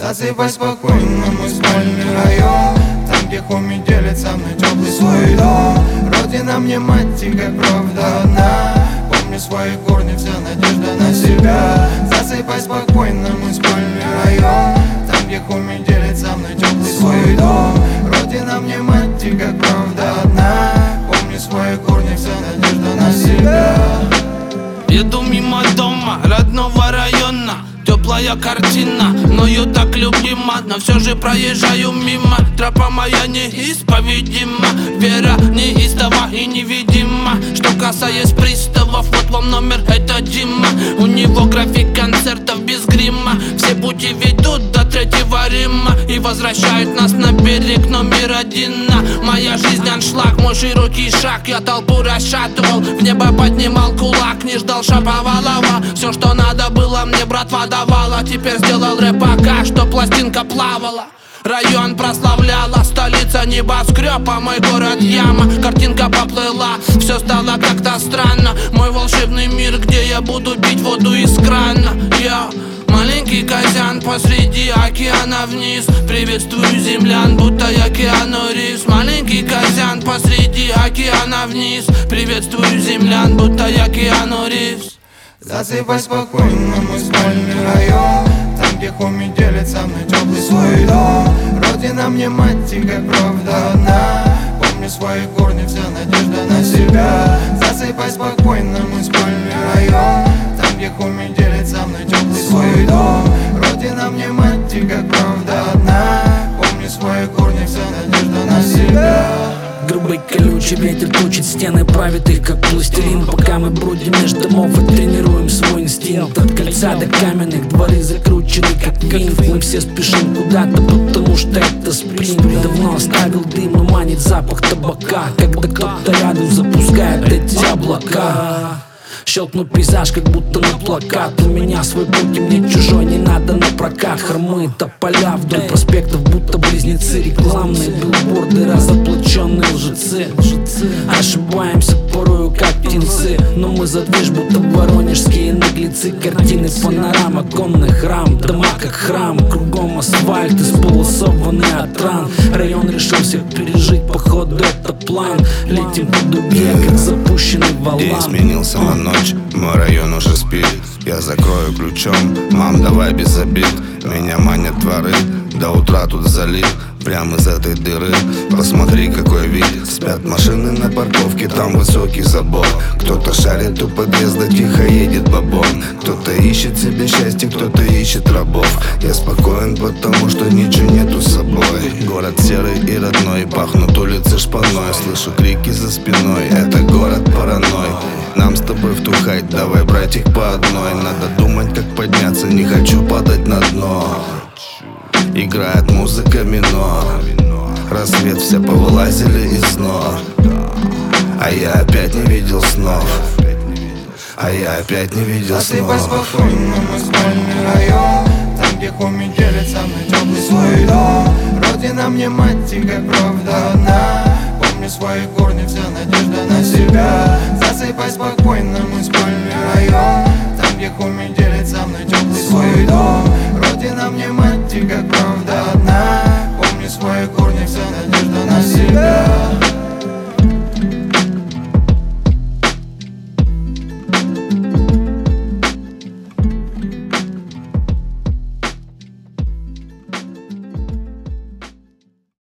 Засыпай спокойно, мой спальный район, там, где хоми делят со мной теплый свой дом. Родина мне мать и как правда одна, помню свои корни, вся надежда на себя. Засыпай спокойно, мой спальный район, там, где хоми делят со мной теплый свой дом. Родина мне мать и как правда одна, помню свои корни, вся надежда на себя. Еду мимо дома, родного района, теплая картина, мною так любима, но все же проезжаю мимо. Тропа моя неисповедима, вера неистова и невидима. Что касается приставов, вот вам номер, это Дима. У него график концертов без грима, все пути ведут до Третьего Рима и возвращают нас на берег номер один. Моя жизнь аншлаг, мой широкий шаг, я толпу расшатывал, в небо поднимал кулак, не ждал Шаповалова. Все, что надо было, мне братва давала. Теперь сделал рэп пока, что пластинка плавала. Район прославляла, столица небоскреб, а мой город яма. Картинка поплыла, все стало как-то странно. Мой волшебный мир, где я буду пить воду из крана. Я маленький Казян посреди океана вниз. Приветствую землян, будто я Киану Ривз. Маленький Казян посреди океана вниз. Приветствую землян, будто я Киану Ривз. Засыпай спокойно, мой спальный район, там, где хоми делят со мной теплый свой дом. Родина мне мать и как правда одна, помню свои корни, вся надежда на себя. Засыпай спокойно, мой спальный район, там, где хоми делят со мной теплый свой дом. Родина мне мать и как правда одна, помню свои корни, вся надежда на себя. Грубый колючий ветер точит стены, правит их как пластилин. Пока мы бродим между домов и тренируем свой инстинкт. От кольца до каменных, дворы закручены как винт. Мы все спешим куда-то, потому что это спринт. Давно оставил дым и манит запах табака, когда кто-то рядом запускает эти облака. Щелкну пейзаж, как будто на плакат. У меня свой путь, и мне чужой не надо на прокат. Хромые тополя вдоль проспектов, будто близнецы. Рекламные билборды, разоблаченные лжецы. Ошибаемся порою, как птенцы, но мы за движ, будто воронежские наглецы. Картины, панорама, конных рам, дома как храм. Кругом асфальт, исполосованный от ран. Район решил всех пережить, походу это план. Летим по дуге, как запущенный валан. День сменился на ночь, мой район уже спит. Я закрою ключом, мам, давай без обид. Меня манят дворы, до утра тут залит. Прямо из этой дыры, посмотри какой вид. Спят машины на парковке, там высокий забор. Кто-то шарит у подъезда, тихо едет бабон. Кто-то ищет себе счастье, кто-то ищет рабов. Я спокоен, потому что ничего нету с собой. Город серый и родной, пахнут улицы шпаной. Слышу крики за спиной, это город паранойй. Нам с тобой втухать, давай брать их по одной. Надо думать, как подняться, не хочу падать на дно. Играет музыка минор, рассвет, все повылазили из снов. А я опять не видел снов, а я опять не видел снов. Засыпай спокойно, мой спальный район, там, где хоми делят со мной теплый свой дом. Родина мне мать и как правда одна, помню свои корни, вся надежда на себя. Засыпай спокойно, мой спальный